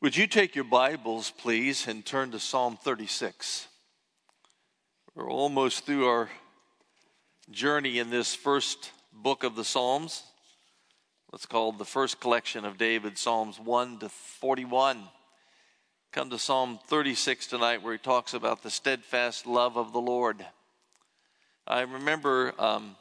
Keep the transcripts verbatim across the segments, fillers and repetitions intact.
Would you take your Bibles, please, and turn to Psalm thirty-six? We're almost through our journey in this first book of the Psalms. What's called the first collection of David, Psalms one to forty-one. Come to Psalm thirty-six tonight, where he talks about the steadfast love of the Lord. I remember um,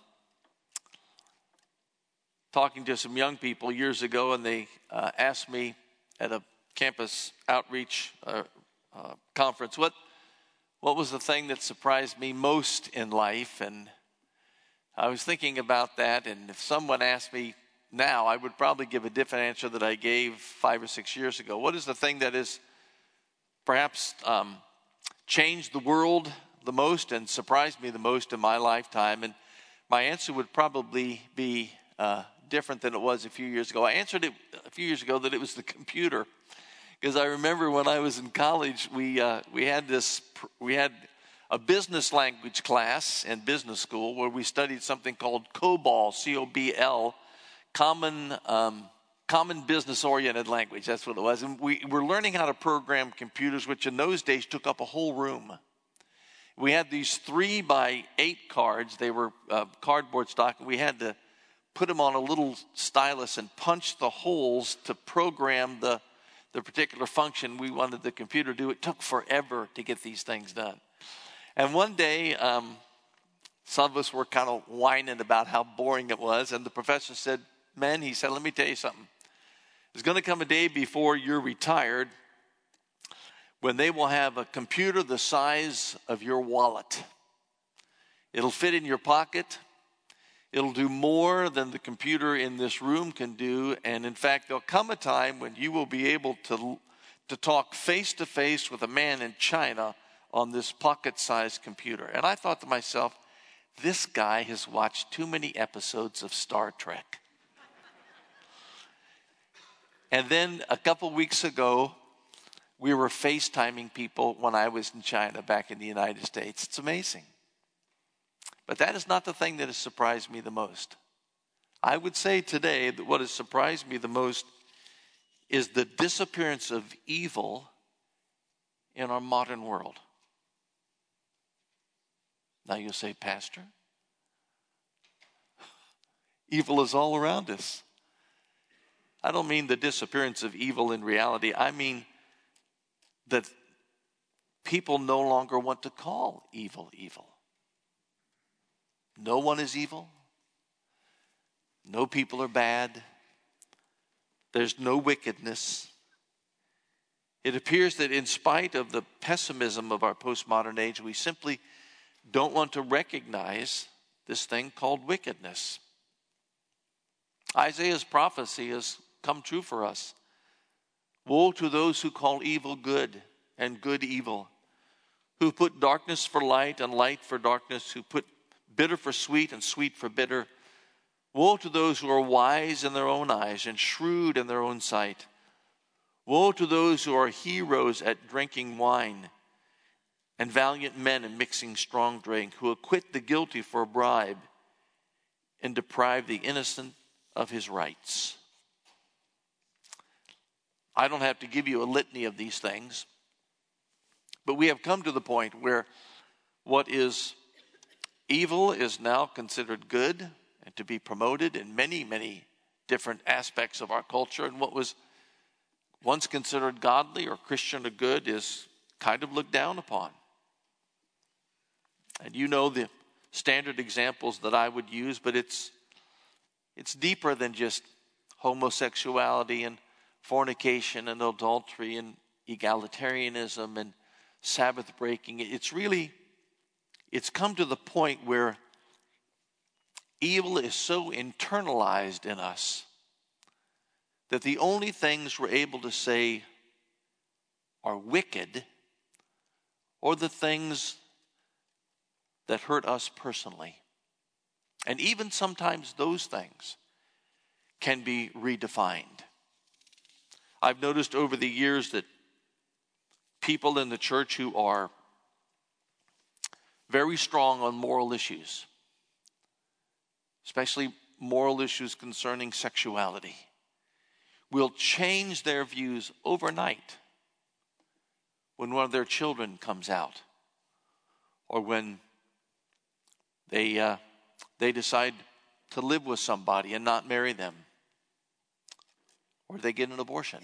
talking to some young people years ago, and they uh, asked me at a campus outreach uh, uh, conference, what what was the thing that surprised me most in life? And I was thinking about that, and if someone asked me now, I would probably give a different answer that I gave five or six years ago. What is the thing that has perhaps um, changed the world the most and surprised me the most in my lifetime? And my answer would probably be uh, different than it was a few years ago. I answered it a few years ago that it was the computer. Because I remember when I was in college, we uh, we had this we had a business language class in business school where we studied something called COBOL, C O B L, common um, common business oriented language. That's what it was, and we were learning how to program computers, which in those days took up a whole room. We had these three by eight cards; they were uh, cardboard stock, and we had to put them on a little stylus and punch the holes to program the the particular function we wanted the computer to do. It took forever to get these things done. And one day, um, some of us were kind of whining about how boring it was. And the professor said, "Man," he said, "let me tell you something. There's going to come a day before you're retired when they will have a computer the size of your wallet. It'll fit in your pocket. It'll do more than the computer in this room can do. And in fact, there'll come a time when you will be able to, to talk face to face with a man in China on this pocket-sized computer." And I thought to myself, this guy has watched too many episodes of Star Trek. And then a couple weeks ago, we were FaceTiming people when I was in China back in the United States. It's amazing. But that is not the thing that has surprised me the most. I would say today that what has surprised me the most is the disappearance of evil in our modern world. Now you'll say, "Pastor, evil is all around us." I don't mean the disappearance of evil in reality. I mean that people no longer want to call evil evil. No one is evil. No people are bad. There's no wickedness. It appears that in spite of the pessimism of our postmodern age, we simply don't want to recognize this thing called wickedness. Isaiah's prophecy has come true for us. Woe to those who call evil good and good evil, who put darkness for light and light for darkness, who put bitter for sweet and sweet for bitter. Woe to those who are wise in their own eyes and shrewd in their own sight. Woe to those who are heroes at drinking wine and valiant men in mixing strong drink, who acquit the guilty for a bribe and deprive the innocent of his rights. I don't have to give you a litany of these things, but we have come to the point where what is evil is now considered good and to be promoted in many, many different aspects of our culture. And what was once considered godly or Christian or good is kind of looked down upon. And you know the standard examples that I would use, but it's it's deeper than just homosexuality and fornication and adultery and egalitarianism and Sabbath breaking. It's really It's come to the point where evil is so internalized in us that the only things we're able to say are wicked are the things that hurt us personally. And even sometimes those things can be redefined. I've noticed over the years that people in the church who are very strong on moral issues, especially moral issues concerning sexuality, will change their views overnight when one of their children comes out, or when they uh, they decide to live with somebody and not marry them, or they get an abortion.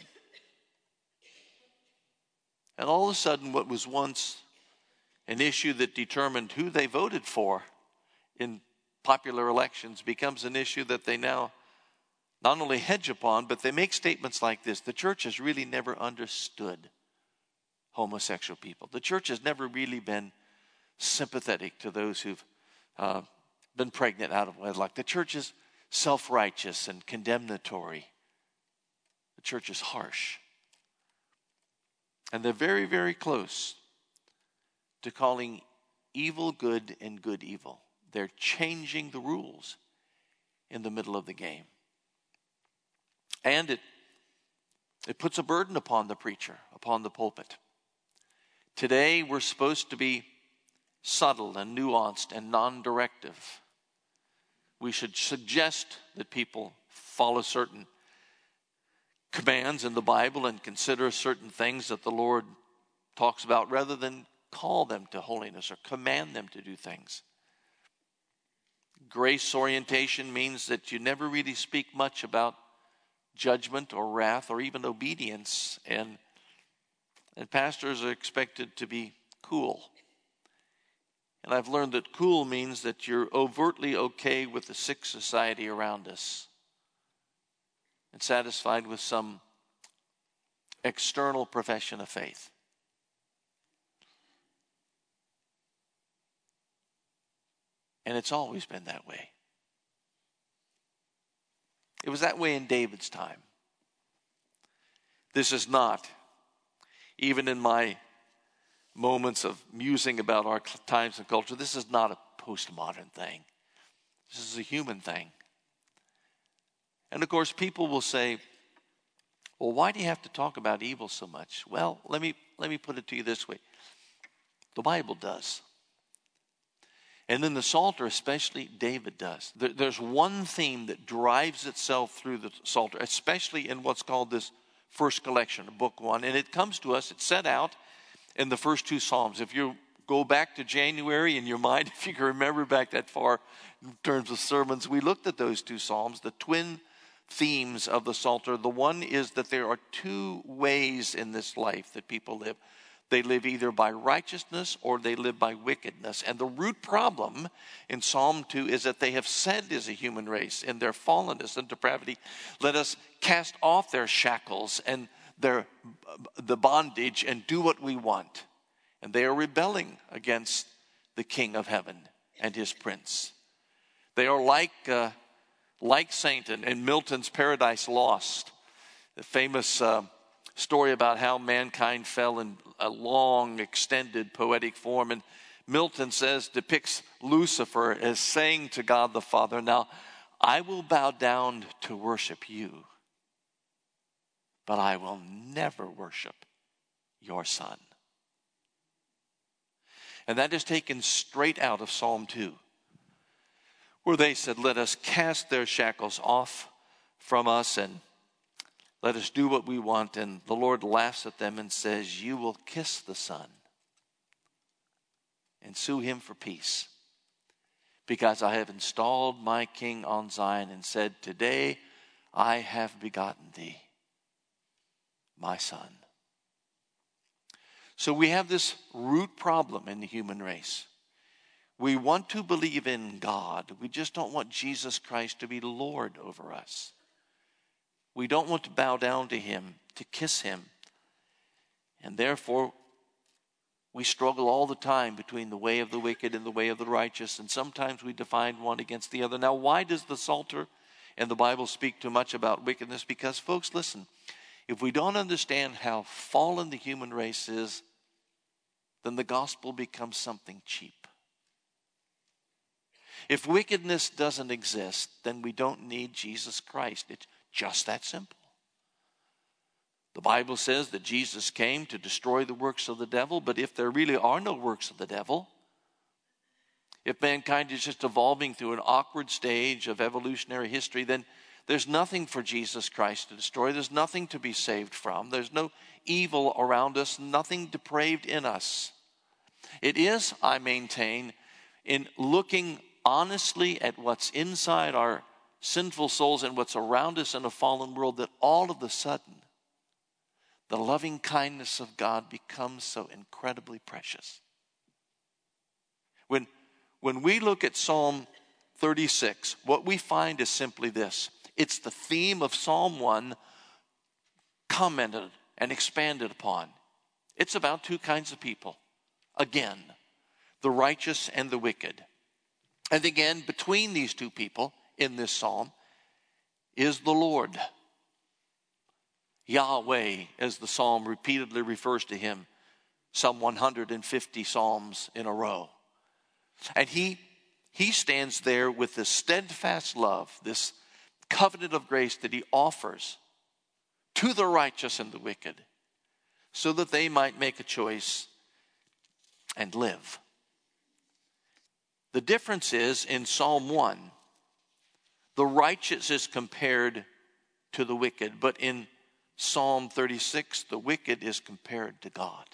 And all of a sudden, what was once an issue that determined who they voted for in popular elections becomes an issue that they now not only hedge upon, but they make statements like this: the church has really never understood homosexual people. The church has never really been sympathetic to those who've uh, been pregnant out of wedlock. The church is self-righteous and condemnatory. The church is harsh. And they're very, very close to calling evil good and good evil. They're changing the rules in the middle of the game. And it, it puts a burden upon the preacher, upon the pulpit. Today, we're supposed to be subtle and nuanced and non-directive. We should suggest that people follow certain commands in the Bible and consider certain things that the Lord talks about, rather than call them to holiness or command them to do things. Grace orientation means that you never really speak much about judgment or wrath or even obedience, and and pastors are expected to be cool. And I've learned that cool means that you're overtly okay with the sick society around us and satisfied with some external profession of faith. And it's always been that way. It was that way in David's time. This is not, even in my moments of musing about our times and culture, this is not a postmodern thing. This is a human thing. And of course, people will say, well, why do you have to talk about evil so much? Well, let me let me put it to you this way. The Bible does. And in the Psalter, especially, David does. There, there's one theme that drives itself through the Psalter, especially in what's called this first collection, book one. And it comes to us, it's set out in the first two Psalms. If you go back to January in your mind, if you can remember back that far in terms of sermons, we looked at those two Psalms, the twin themes of the Psalter. The one is that there are two ways in this life that people live. They live either by righteousness or they live by wickedness. And the root problem in Psalm two is that they have said as a human race, in their fallenness and depravity, let us cast off their shackles and their the bondage and do what we want. And they are rebelling against the King of heaven and his prince. They are like uh, like Satan in Milton's Paradise Lost, the famous uh, story about how mankind fell in a long, extended poetic form. And Milton says, depicts Lucifer as saying to God the Father, now, I will bow down to worship you, but I will never worship your Son. And that is taken straight out of Psalm two, where they said, let us cast their shackles off from us and let us do what we want. And the Lord laughs at them and says, you will kiss the Son and sue him for peace, because I have installed my King on Zion and said, today I have begotten thee, my Son. So we have this root problem in the human race. We want to believe in God. We just don't want Jesus Christ to be Lord over us. We don't want to bow down to him, to kiss him. And therefore, we struggle all the time between the way of the wicked and the way of the righteous. And sometimes we define one against the other. Now, why does the Psalter and the Bible speak too much about wickedness? Because, folks, listen, if we don't understand how fallen the human race is, then the gospel becomes something cheap. If wickedness doesn't exist, then we don't need Jesus Christ. It's just that simple. The Bible says that Jesus came to destroy the works of the devil, but if there really are no works of the devil, if mankind is just evolving through an awkward stage of evolutionary history, then, There's nothing for Jesus Christ to destroy. There's nothing to be saved from. There's no evil around us, nothing depraved in us. It is, I maintain, in looking honestly at what's inside our sinful souls and what's around us in a fallen world that all of a sudden the loving kindness of God becomes so incredibly precious. When, when we look at Psalm thirty-six, what we find is simply this. It's the theme of Psalm one commented and expanded upon. It's about two kinds of people. Again, the righteous and the wicked. And again, between these two people in this psalm is the Lord. Yahweh, as the psalm repeatedly refers to him, some one hundred fifty psalms in a row. And he, he stands there with this steadfast love, this covenant of grace that he offers to the righteous and the wicked so that they might make a choice and live. The difference is in Psalm one, the righteous is compared to the wicked, but in Psalm thirty-six, the wicked is compared to God.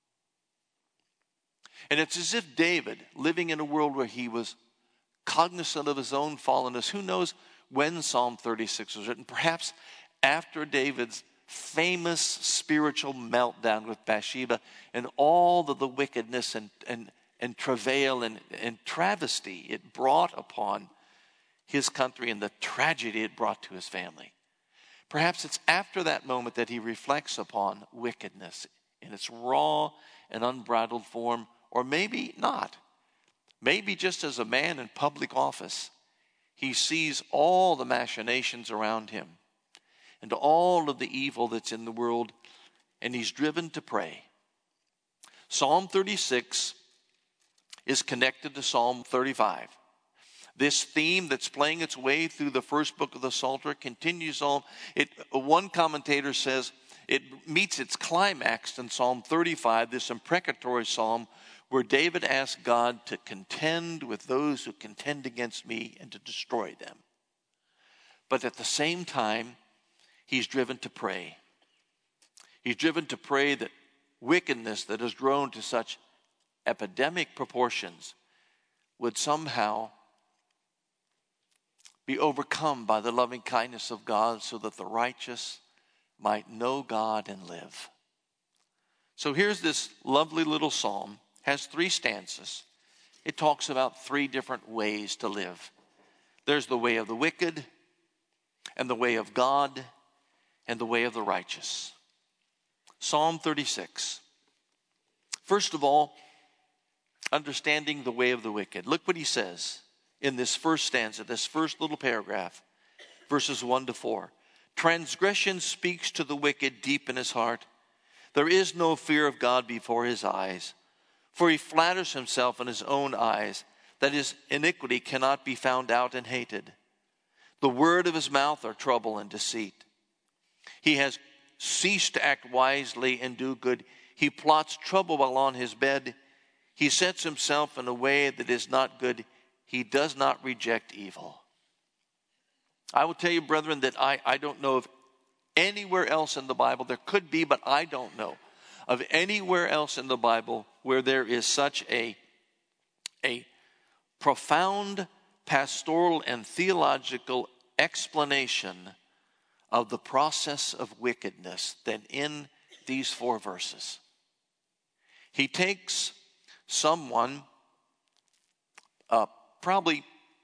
And it's as if David, living in a world where he was cognizant of his own fallenness, who knows when Psalm thirty-six was written, perhaps after David's famous spiritual meltdown with Bathsheba and all of the wickedness and, and, and travail and, and travesty it brought upon his country and the tragedy it brought to his family. Perhaps it's after that moment that he reflects upon wickedness in its raw and unbridled form, or maybe not. Maybe just as a man in public office, he sees all the machinations around him and all of the evil that's in the world, and he's driven to pray. Psalm thirty-six is connected to Psalm thirty-five. This theme that's playing its way through the first book of the Psalter continues on. It, one commentator says it meets its climax in Psalm thirty-five, this imprecatory psalm where David asked God to contend with those who contend against me and to destroy them. But at the same time, he's driven to pray. He's driven to pray that wickedness that has grown to such epidemic proportions would somehow be overcome by the loving kindness of God so that the righteous might know God and live. So here's this lovely little psalm, has three stanzas. It talks about three different ways to live. There's the way of the wicked, and the way of God, and the way of the righteous. Psalm thirty-six. First of all, understanding the way of the wicked. Look what he says in this first stanza, this first little paragraph, verses one to four. Transgression speaks to the wicked deep in his heart. There is no fear of God before his eyes, for he flatters himself in his own eyes that his iniquity cannot be found out and hated. The word of his mouth are trouble and deceit. He has ceased to act wisely and do good. He plots trouble while on his bed. He sets himself in a way that is not good. He does not reject evil. I will tell you, brethren, that I, I don't know of anywhere else in the Bible, there could be, but I don't know of anywhere else in the Bible where there is such a, a profound pastoral and theological explanation of the process of wickedness than in these four verses. He takes someone, uh, probably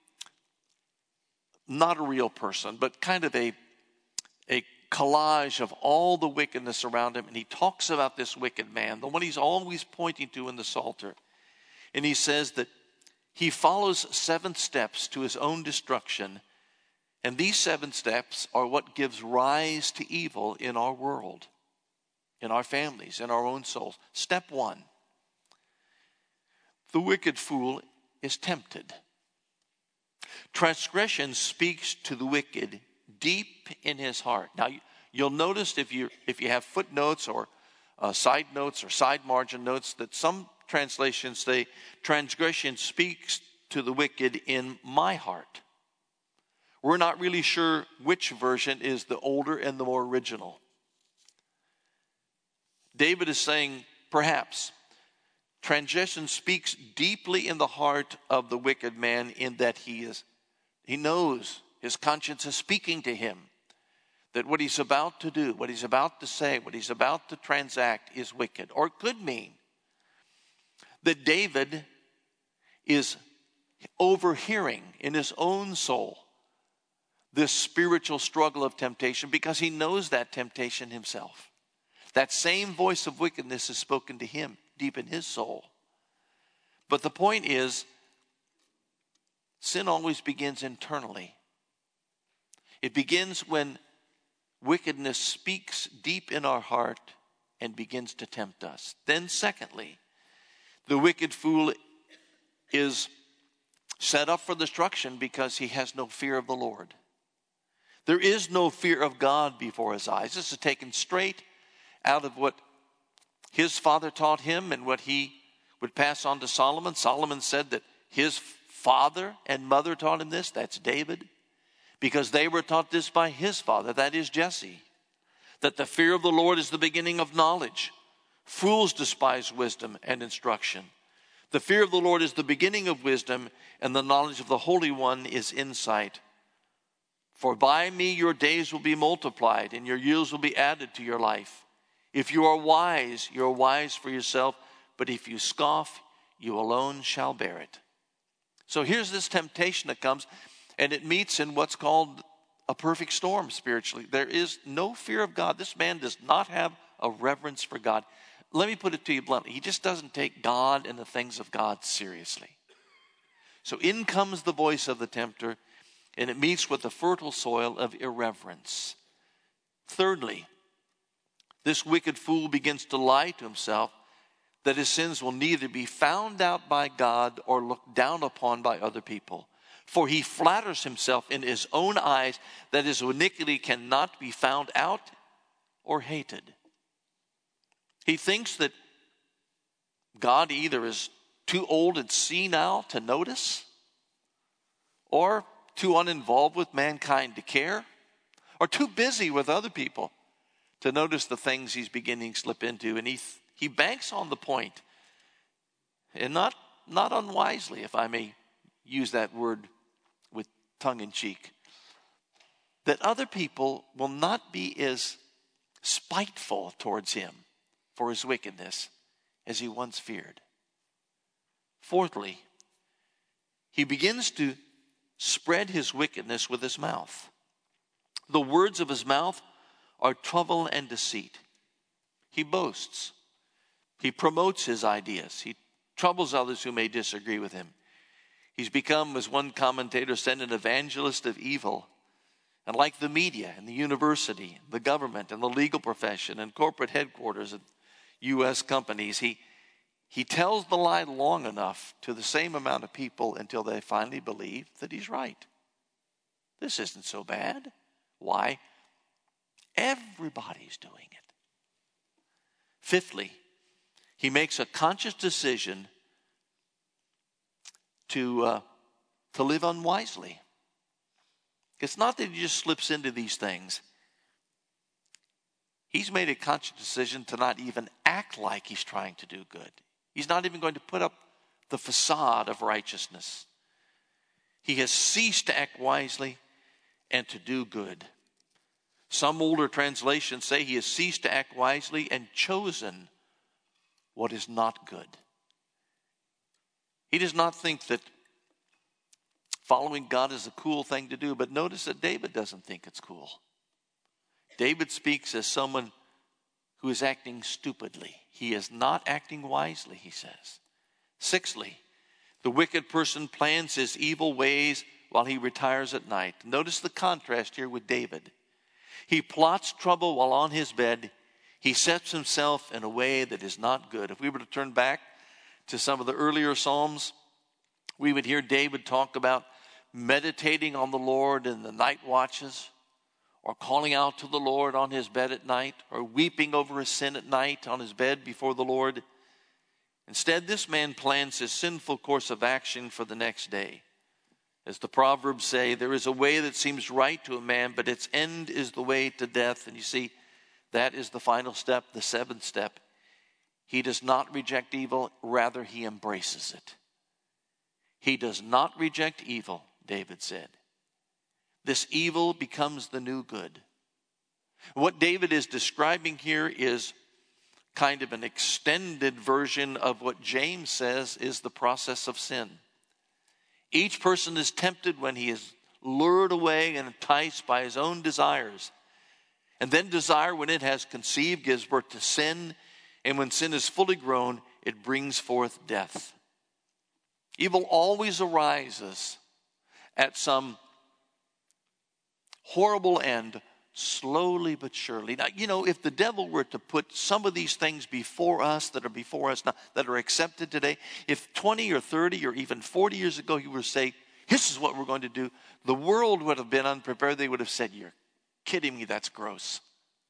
not a real person, but kind of a, a collage of all the wickedness around him, and he talks about this wicked man, the one he's always pointing to in the Psalter. And he says that he follows seven steps to his own destruction, and these seven steps are what gives rise to evil in our world, in our families, in our own souls. Step one, the wicked fool is tempted. Transgression speaks to the wicked deep in his heart. Now, you'll notice if you if you have footnotes or uh, side notes or side margin notes that some translations say transgression speaks to the wicked in my heart. We're not really sure which version is the older and the more original. David is saying, perhaps, transgression speaks deeply in the heart of the wicked man in that he is, he knows his conscience is speaking to him that what he's about to do, what he's about to say, what he's about to transact is wicked. Or it could mean that David is overhearing in his own soul this spiritual struggle of temptation because he knows that temptation himself. That same voice of wickedness is spoken to him deep in his soul. But the point is, sin always begins internally. It begins when wickedness speaks deep in our heart and begins to tempt us. Then secondly, the wicked fool is set up for destruction because he has no fear of the Lord. There is no fear of God before his eyes. This is taken straight out of what his father taught him and what he would pass on to Solomon. Solomon said that his father and mother taught him this. That's David. Because they were taught this by his father, that is Jesse. That the fear of the Lord is the beginning of knowledge. Fools despise wisdom and instruction. The fear of the Lord is the beginning of wisdom, and the knowledge of the Holy One is insight. For by me your days will be multiplied, and your years will be added to your life. If you are wise, you are wise for yourself, but if you scoff, you alone shall bear it. So here's this temptation that comes, and it meets in what's called a perfect storm spiritually. There is no fear of God. This man does not have a reverence for God. Let me put it to you bluntly. He just doesn't take God and the things of God seriously. So in comes the voice of the tempter, and it meets with the fertile soil of irreverence. Thirdly, this wicked fool begins to lie to himself that his sins will neither be found out by God or looked down upon by other people. For he flatters himself in his own eyes that his iniquity cannot be found out or hated. He thinks that God either is too old and senile to notice, or too uninvolved with mankind to care, or too busy with other people to notice the things he's beginning to slip into. And he he banks on the point, and not, not unwisely, if I may use that word with tongue in cheek, that other people will not be as spiteful towards him for his wickedness as he once feared. Fourthly, he begins to spread his wickedness with his mouth. The words of his mouth are trouble and deceit. He boasts. He promotes his ideas. He troubles others who may disagree with him. He's become, as one commentator said, an evangelist of evil. And like the media and the university, the government and the legal profession and corporate headquarters of U S companies, he, he tells the lie long enough to the same amount of people until they finally believe that he's right. This isn't so bad. Why? Everybody's doing it. Fifthly, he makes a conscious decision to, uh, to live unwisely. It's not that he just slips into these things. He's made a conscious decision to not even act like he's trying to do good. He's not even going to put up the facade of righteousness. He has ceased to act wisely and to do good. Some older translations say he has ceased to act wisely and chosen what is not good. He does not think that following God is a cool thing to do, but notice that David doesn't think it's cool. David speaks as someone who is acting stupidly. He is not acting wisely, he says. Sixthly, the wicked person plans his evil ways while he retires at night. Notice the contrast here with David. He plots trouble while on his bed. He sets himself in a way that is not good. If we were to turn back to some of the earlier Psalms, we would hear David talk about meditating on the Lord in the night watches, or calling out to the Lord on his bed at night, or weeping over his sin at night on his bed before the Lord. Instead, this man plans his sinful course of action for the next day. As the Proverbs say, there is a way that seems right to a man, but its end is the way to death. And you see, that is the final step, the seventh step. He does not reject evil, rather he embraces it. He does not reject evil, David said. This evil becomes the new good. What David is describing here is kind of an extended version of what James says is the process of sin. Each person is tempted when he is lured away and enticed by his own desires. And then desire, when it has conceived, gives birth to sin. And when sin is fully grown, it brings forth death. Evil always arises at some horrible end, slowly but surely. Now, you know, if the devil were to put some of these things before us that are before us now, that are accepted today, if twenty or thirty or even forty years ago he were to say, this is what we're going to do, the world would have been unprepared. They would have said, you're kidding me, that's gross.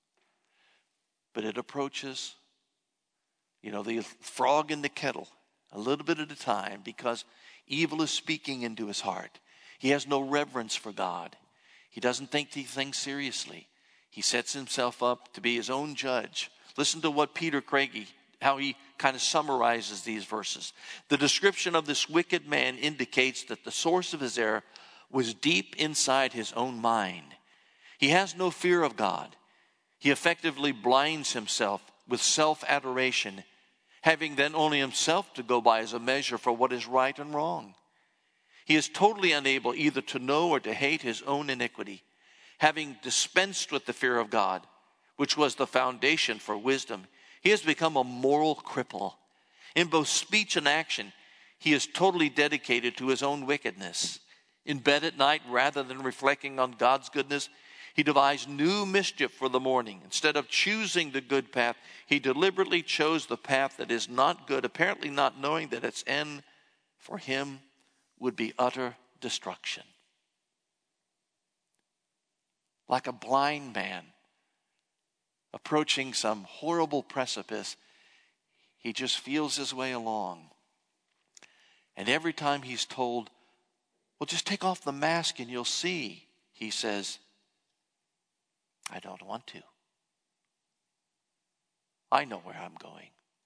But it approaches, you know, the frog in the kettle, a little bit at a time, because evil is speaking into his heart. He has no reverence for God. He doesn't take these things seriously. He sets himself up to be his own judge. Listen to what Peter Craigie, how he kind of summarizes these verses. The description of this wicked man indicates that the source of his error was deep inside his own mind. He has no fear of God. He effectively blinds himself with self-adoration, having then only himself to go by as a measure for what is right and wrong. He is totally unable either to know or to hate his own iniquity, having dispensed with the fear of God, which was the foundation for wisdom. He has become a moral cripple. In both speech and action, he is totally dedicated to his own wickedness. In bed at night, rather than reflecting on God's goodness, he devised new mischief for the morning. Instead of choosing the good path, he deliberately chose the path that is not good, apparently not knowing that its end for him would be utter destruction. Like a blind man approaching some horrible precipice, he just feels his way along. And every time he's told, well, just take off the mask and you'll see, he says, I don't want to. I know where I'm going.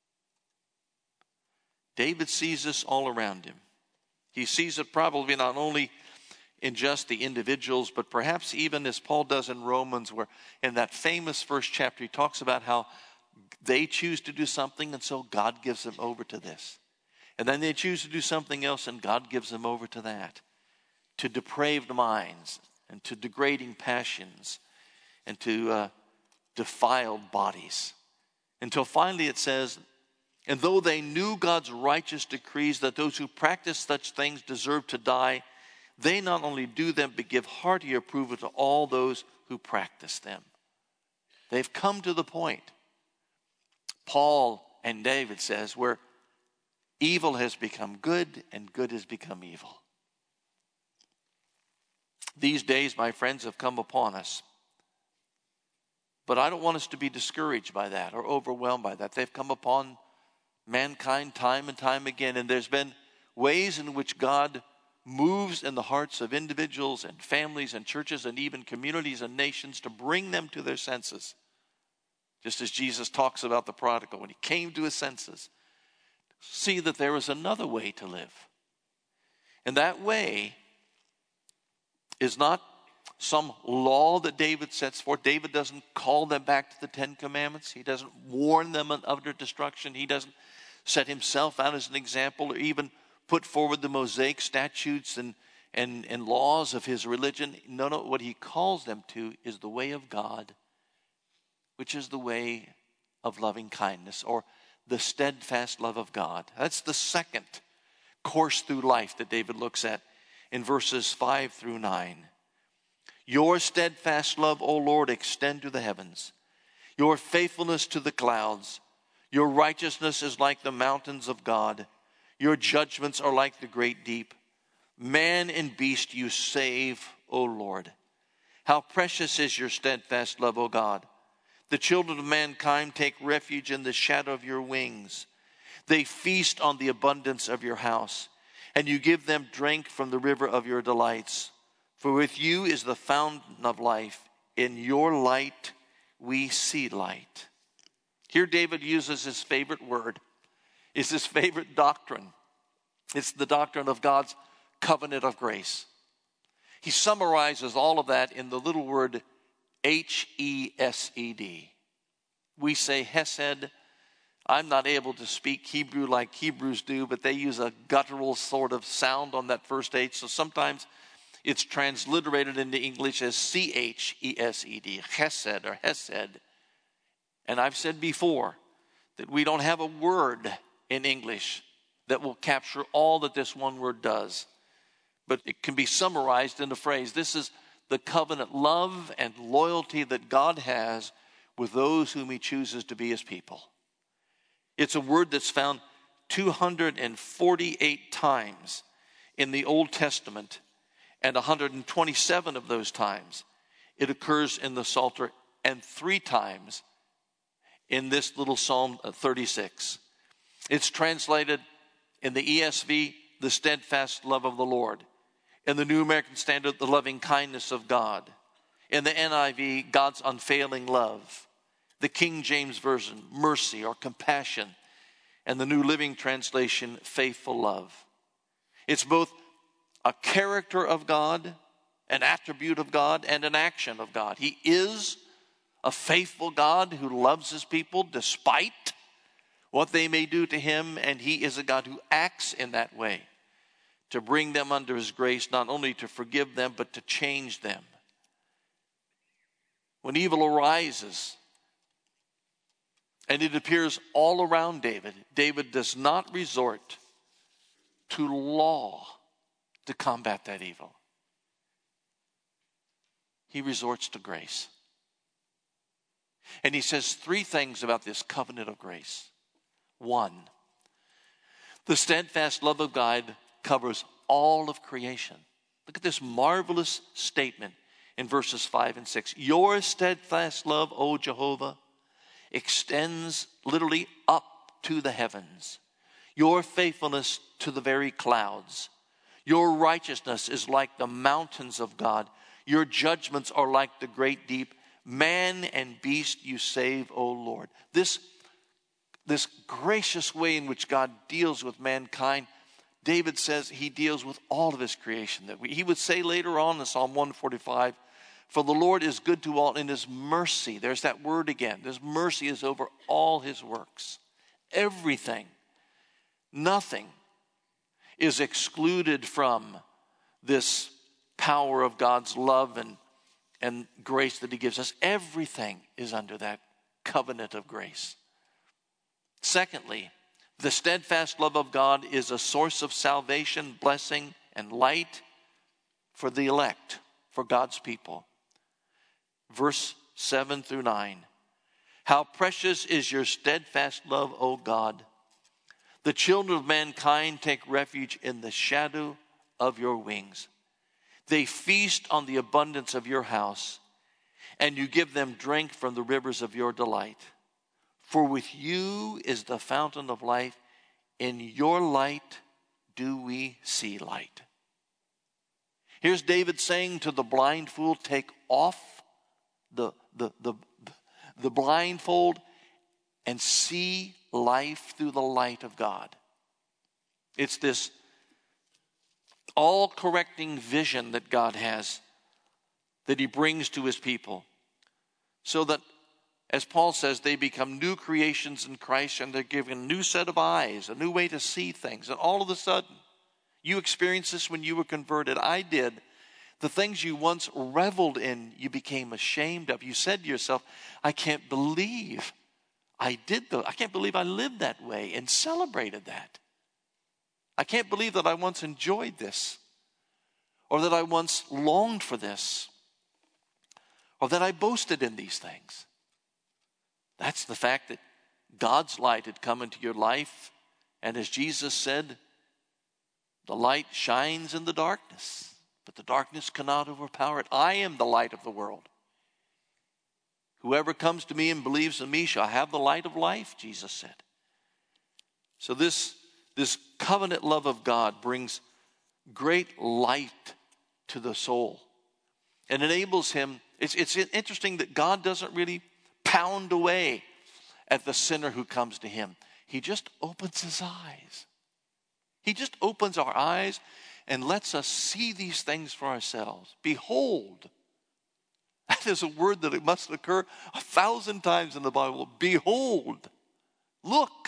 David sees this all around him. He sees it probably not only in just the individuals, but perhaps even as Paul does in Romans, where in that famous first chapter, he talks about how they choose to do something, and so God gives them over to this. And then they choose to do something else, and God gives them over to that. To depraved minds, and to degrading passions, and to uh, defiled bodies. Until finally it says, and though they knew God's righteous decrees that those who practice such things deserve to die, they not only do them, but give hearty approval to all those who practice them. They've come to the point, Paul and David says, where evil has become good and good has become evil. These days, my friends, have come upon us. But I don't want us to be discouraged by that or overwhelmed by that. They've come upon mankind time and time again, and there's been ways in which God moves in the hearts of individuals and families and churches and even communities and nations to bring them to their senses. Just as Jesus talks about the prodigal, when he came to his senses, see that there is another way to live. And that way is not some law that David sets forth. David doesn't call them back to the Ten Commandments. He doesn't warn them of their destruction. He doesn't set himself out as an example or even put forward the Mosaic statutes and, and, and laws of his religion. No, no, what he calls them to is the way of God, which is the way of loving kindness, or the steadfast love of God. That's the second course through life that David looks at in verses five through nine. Your steadfast love, O Lord, extend to the heavens. Your faithfulness to the clouds. Your righteousness is like the mountains of God. Your judgments are like the great deep. Man and beast you save, O Lord. How precious is your steadfast love, O God. The children of mankind take refuge in the shadow of your wings. They feast on the abundance of your house, and you give them drink from the river of your delights. For with you is the fountain of life. In your light we see light. Here David uses his favorite word. It's his favorite doctrine. It's the doctrine of God's covenant of grace. He summarizes all of that in the little word H E S E D. We say Hesed. I'm not able to speak Hebrew like Hebrews do, but they use a guttural sort of sound on that first H. So sometimes it's transliterated into English as C H E S E D, Chesed or Hesed. And I've said before that we don't have a word in English that will capture all that this one word does. But it can be summarized in a phrase. This is the covenant love and loyalty that God has with those whom he chooses to be his people. It's a word that's found two hundred forty-eight times in the Old Testament, and one hundred twenty-seven of those times it occurs in the Psalter, and three times in this little Psalm thirty-six. It's translated in the E S V, the steadfast love of the Lord. In the New American Standard, the loving kindness of God. In the N I V, God's unfailing love. The King James Version, mercy or compassion. And the New Living Translation, faithful love. It's both a character of God, an attribute of God, and an action of God. He is a faithful God who loves his people despite what they may do to him, and he is a God who acts in that way to bring them under his grace, not only to forgive them, but to change them. When evil arises, and it appears all around David, David does not resort to law to combat that evil. He resorts to grace. And he says three things about this covenant of grace. One, the steadfast love of God covers all of creation. Look at this marvelous statement in verses five and six. Your steadfast love, O Jehovah, extends literally up to the heavens. Your faithfulness to the very clouds. Your righteousness is like the mountains of God. Your judgments are like the great deep. Man and beast you save, O Lord. This, this gracious way in which God deals with mankind, David says he deals with all of his creation. That we, he would say later on in Psalm one forty-five, for the Lord is good to all in his mercy. There's that word again. His mercy is over all his works. Everything, nothing is excluded from this power of God's love and, and grace that he gives us. Everything is under that covenant of grace. Secondly, the steadfast love of God is a source of salvation, blessing, and light for the elect, for God's people. Verse seven through nine. How precious is your steadfast love, O God. The children of mankind take refuge in the shadow of your wings. They feast on the abundance of your house, and you give them drink from the rivers of your delight. For with you is the fountain of life. In your light do we see light. Here's David saying to the blind fool, take off the, the, the, the blindfold and see life through the light of God. It's this all-correcting vision that God has, that he brings to his people, so that, as Paul says, they become new creations in Christ, and they're given a new set of eyes, a new way to see things. And all of a sudden, you experienced this when you were converted. I did. The things you once reveled in, you became ashamed of. You said to yourself, I can't believe I did those. I can't believe I lived that way and celebrated that. I can't believe that I once enjoyed this, or that I once longed for this, or that I boasted in these things. That's the fact that God's light had come into your life, and as Jesus said, the light shines in the darkness, but the darkness cannot overpower it. I am the light of the world. Whoever comes to me and believes in me shall have the light of life, Jesus said. So this This covenant love of God brings great light to the soul and enables him. It's, it's interesting that God doesn't really pound away at the sinner who comes to him. He just opens his eyes. He just opens our eyes and lets us see these things for ourselves. Behold. That is a word that it must occur a thousand times in the Bible. Behold. Look.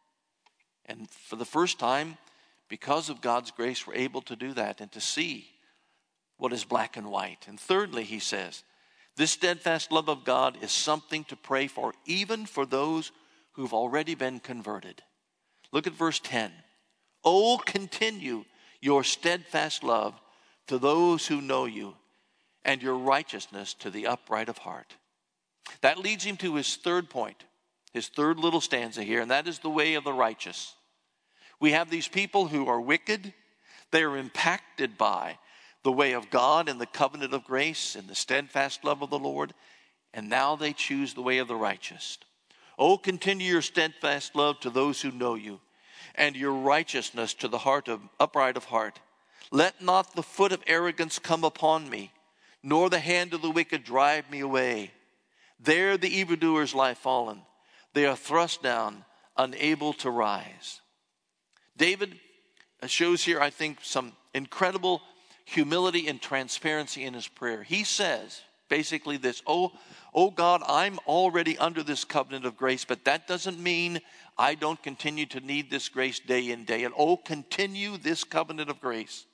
And for the first time, because of God's grace, we're able to do that and to see what is black and white. And thirdly, he says, this steadfast love of God is something to pray for, even for those who've already been converted. Look at verse ten. Oh, continue your steadfast love to those who know you, and your righteousness to the upright of heart. That leads him to his third point, his third little stanza here, and that is the way of the righteous. We have these people who are wicked. They are impacted by the way of God and the covenant of grace and the steadfast love of the Lord, and now they choose the way of the righteous. Oh, continue your steadfast love to those who know you, and your righteousness to the heart of upright of heart. Let not the foot of arrogance come upon me, nor the hand of the wicked drive me away. There the evildoers lie fallen. They are thrust down, unable to rise. David shows here, I think, some incredible humility and transparency in his prayer. He says basically this, oh, oh God, I'm already under this covenant of grace, but that doesn't mean I don't continue to need this grace day in, day out. Oh, continue this covenant of grace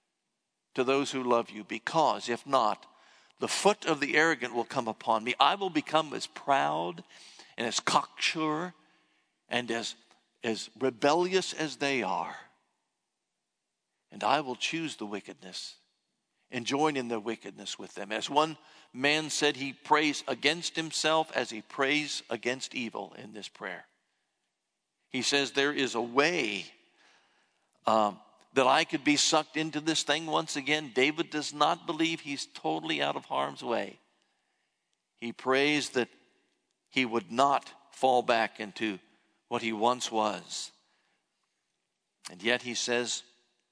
to those who love you, because if not, the foot of the arrogant will come upon me. I will become as proud and as cocksure and as, as rebellious as they are. And I will choose the wickedness and join in their wickedness with them. As one man said, he prays against himself as he prays against evil in this prayer. He says there is a way um, that I could be sucked into this thing once again. David does not believe he's totally out of harm's way. He prays that he would not fall back into what he once was. And yet he says,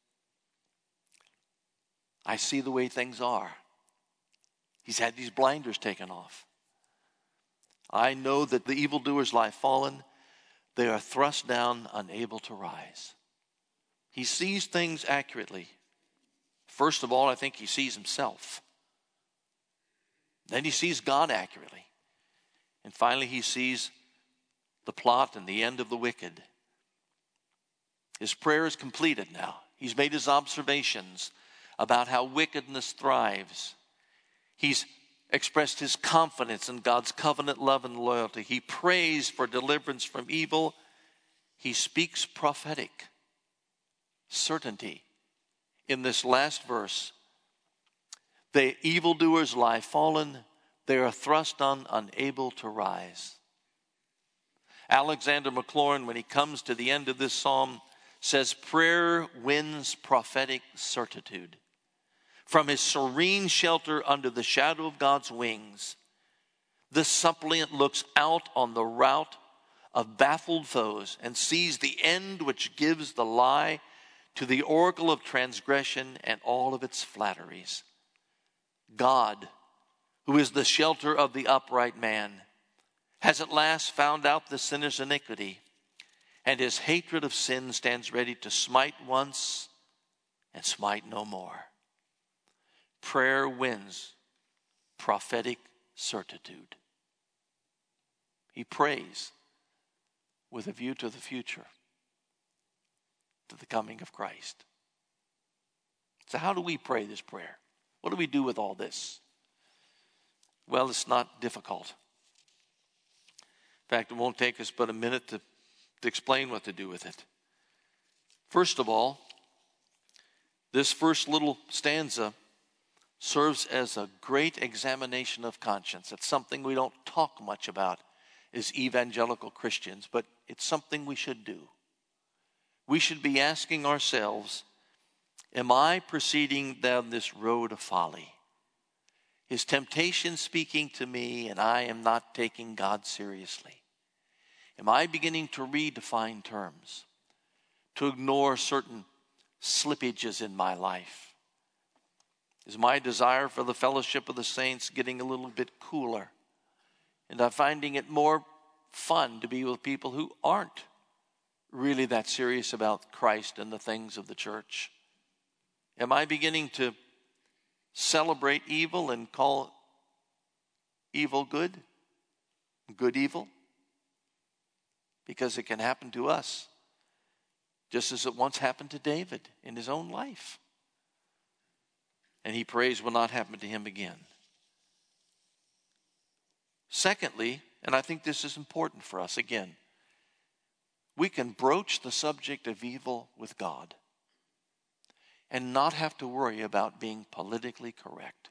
I see the way things are. He's had these blinders taken off. I know that the evildoers lie fallen. They are thrust down, unable to rise. He sees things accurately. First of all, I think he sees himself. Then he sees God accurately. And finally, he sees the plot and the end of the wicked. His prayer is completed now. He's made his observations about how wickedness thrives. He's expressed his confidence in God's covenant love and loyalty. He prays for deliverance from evil. He speaks prophetic certainty in this last verse. The evildoers lie fallen. They are thrust on, unable to rise. Alexander McLaurin, when he comes to the end of this psalm, says prayer wins prophetic certitude. From his serene shelter under the shadow of God's wings, this suppliant looks out on the rout of baffled foes and sees the end which gives the lie to the oracle of transgression and all of its flatteries. God, who is the shelter of the upright man, has at last found out the sinner's iniquity, and his hatred of sin stands ready to smite once and smite no more. Prayer wins prophetic certitude. He prays with a view to the future, to the coming of Christ. So how do we pray this prayer? What do we do with all this? Well, it's not difficult. In fact, it won't take us but a minute to, to explain what to do with it. First of all, this first little stanza serves as a great examination of conscience. It's something we don't talk much about as evangelical Christians, but it's something we should do. We should be asking ourselves, am I proceeding down this road of folly? Is temptation speaking to me and I am not taking God seriously? Am I beginning to redefine terms, to ignore certain slippages in my life? Is my desire for the fellowship of the saints getting a little bit cooler? And I'm finding it more fun to be with people who aren't really that serious about Christ and the things of the church? Am I beginning to celebrate evil and call evil good, good evil? Because it can happen to us, just as it once happened to David in his own life. And he prays will not happen to him again. Secondly, and I think this is important for us again, we can broach the subject of evil with God and not have to worry about being politically correct.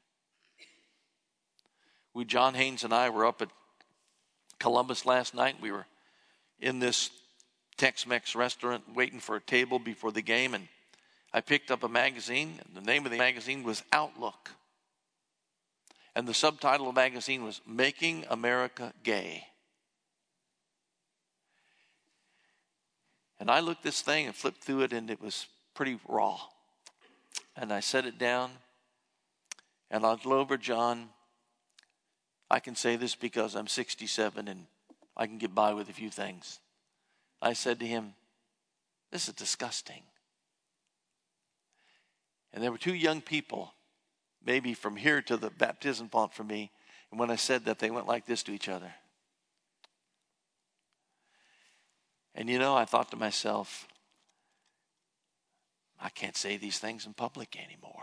We, John Haynes and I, were up at Columbus last night. We were in this Tex-Mex restaurant waiting for a table before the game, and I picked up a magazine, and the name of the magazine was Outlook. And the subtitle of the magazine was Making America Gay. And I looked this thing and flipped through it, and it was pretty raw. And I set it down, and I looked over, John, I can say this because I'm sixty-seven and I can get by with a few things. I said to him, this is disgusting. And there were two young people, maybe from here to the baptism font for me. And when I said that, they went like this to each other. And you know, I thought to myself, I can't say these things in public anymore.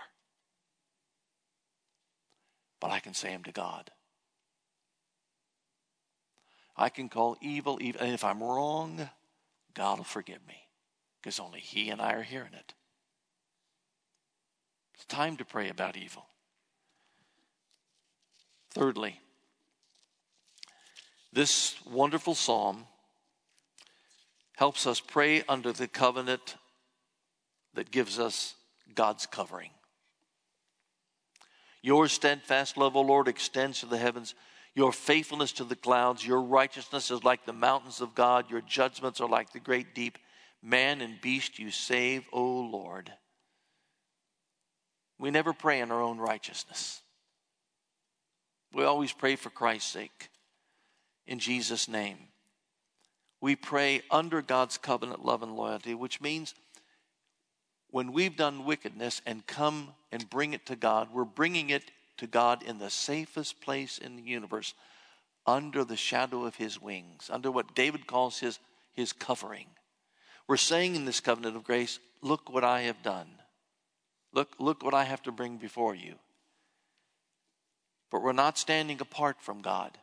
But I can say them to God. I can call evil evil. And if I'm wrong, God will forgive me. Because only He and I are hearing it. It's time to pray about evil. Thirdly, this wonderful psalm helps us pray under the covenant that gives us God's covering. Your steadfast love, O Lord, extends to the heavens. Your faithfulness to the clouds. Your righteousness is like the mountains of God. Your judgments are like the great deep. Man and beast you save, O Lord. We never pray in our own righteousness. We always pray for Christ's sake. In Jesus' name. We pray under God's covenant love and loyalty, which means when we've done wickedness and come and bring it to God, we're bringing it to God in the safest place in the universe, under the shadow of His wings, under what David calls his, his covering. We're saying in this covenant of grace, look what I have done. Look, look what I have to bring before you. But we're not standing apart from God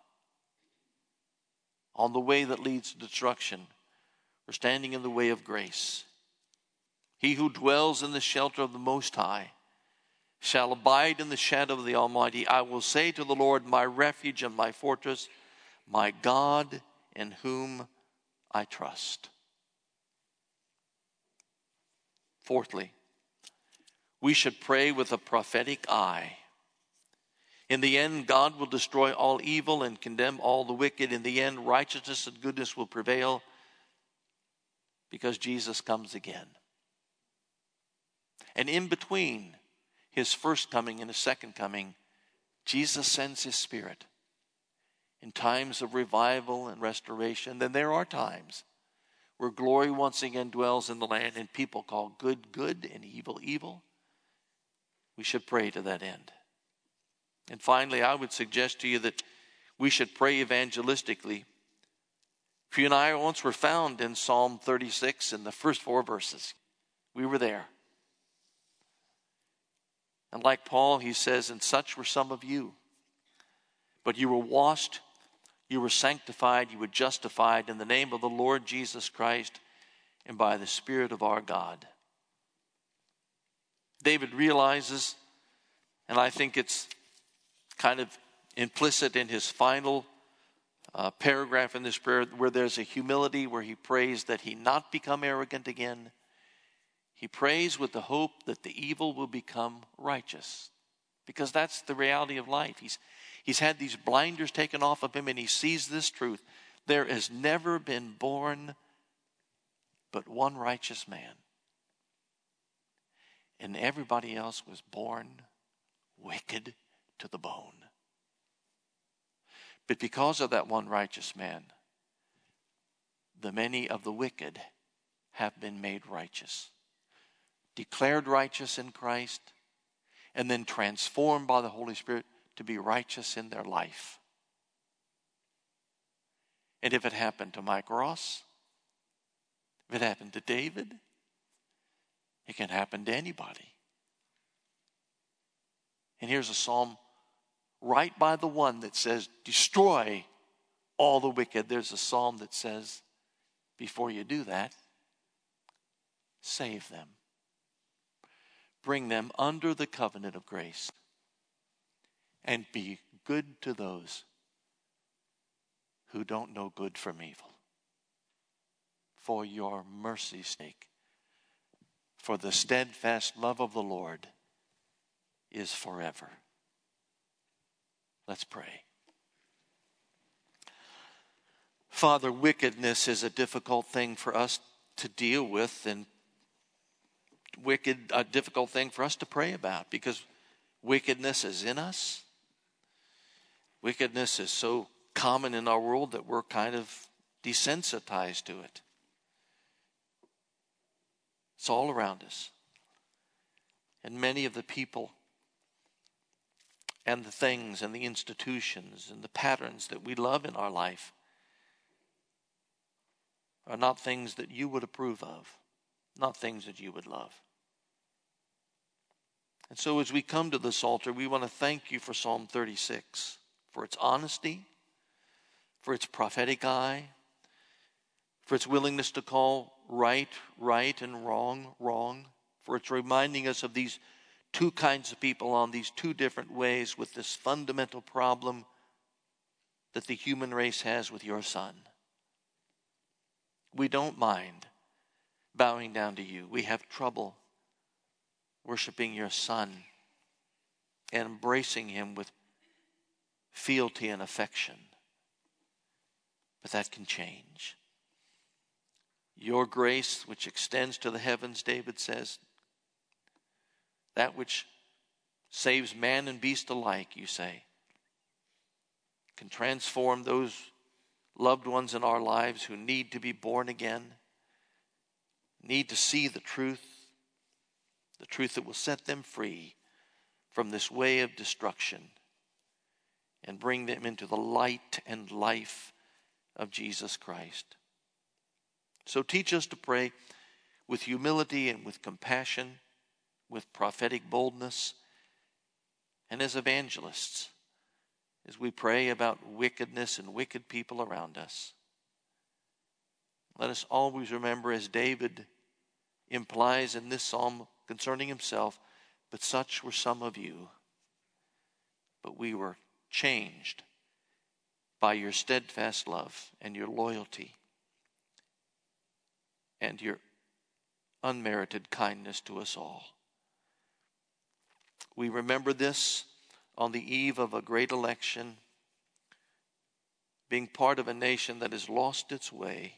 on the way that leads to destruction. We're standing in the way of grace. He who dwells in the shelter of the Most High shall abide in the shadow of the Almighty. I will say to the Lord, my refuge and my fortress, my God in whom I trust. Fourthly, we should pray with a prophetic eye. In the end, God will destroy all evil and condemn all the wicked. In the end, righteousness and goodness will prevail because Jesus comes again. And in between His first coming and His second coming, Jesus sends His Spirit. In times of revival and restoration, then there are times where glory once again dwells in the land and people call good, good and evil, evil. We should pray to that end. And finally, I would suggest to you that we should pray evangelistically. You and I once were found in Psalm thirty-six in the first four verses. We were there. And like Paul, he says, and such were some of you. But you were washed, you were sanctified, you were justified in the name of the Lord Jesus Christ and by the Spirit of our God. David realizes, and I think it's kind of implicit in his final uh, paragraph in this prayer, where there's a humility where he prays that he not become arrogant again. He prays with the hope that the evil will become righteous, because that's the reality of life. He's, he's had these blinders taken off of him, and he sees this truth. There has never been born but one righteous man. And everybody else was born wicked to the bone. But because of that one righteous man, the many of the wicked have been made righteous, declared righteous in Christ, and then transformed by the Holy Spirit to be righteous in their life. And if it happened to Mike Ross, if it happened to David, it can happen to anybody. And here's a psalm right by the one that says, destroy all the wicked. There's a psalm that says, before you do that, save them. Bring them under the covenant of grace. And be good to those who don't know good from evil. For your mercy's sake. For the steadfast love of the Lord is forever. Let's pray. Father, wickedness is a difficult thing for us to deal with, and wicked, a difficult thing for us to pray about, because wickedness is in us. Wickedness is so common in our world that we're kind of desensitized to it. It's all around us. And many of the people and the things and the institutions and the patterns that we love in our life are not things that you would approve of, not things that you would love. And so as we come to this altar, we want to thank you for Psalm thirty-six, for its honesty, for its prophetic eye, for its willingness to call right, right, and wrong, wrong, for its reminding us of these two kinds of people on these two different ways with this fundamental problem that the human race has with your Son. We don't mind bowing down to you. We have trouble worshiping your Son and embracing him with fealty and affection. But that can change. Your grace, which extends to the heavens, David says, that which saves man and beast alike, you say, can transform those loved ones in our lives who need to be born again, need to see the truth, the truth that will set them free from this way of destruction and bring them into the light and life of Jesus Christ. So teach us to pray with humility and with compassion, with prophetic boldness, and as evangelists, as we pray about wickedness and wicked people around us. Let us always remember, as David implies in this psalm concerning himself, but such were some of you, but we were changed by your steadfast love and your loyalty and your unmerited kindness to us all. We remember this on the eve of a great election, being part of a nation that has lost its way.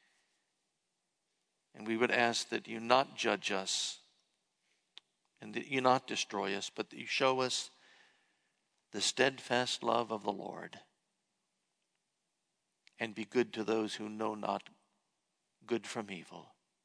And we would ask that you not judge us and that you not destroy us, but that you show us the steadfast love of the Lord and be good to those who know not good from evil.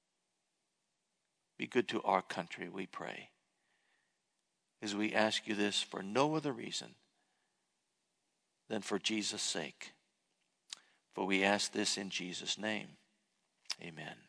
Be good to our country, we pray, as we ask you this for no other reason than for Jesus' sake. For we ask this in Jesus' name. Amen.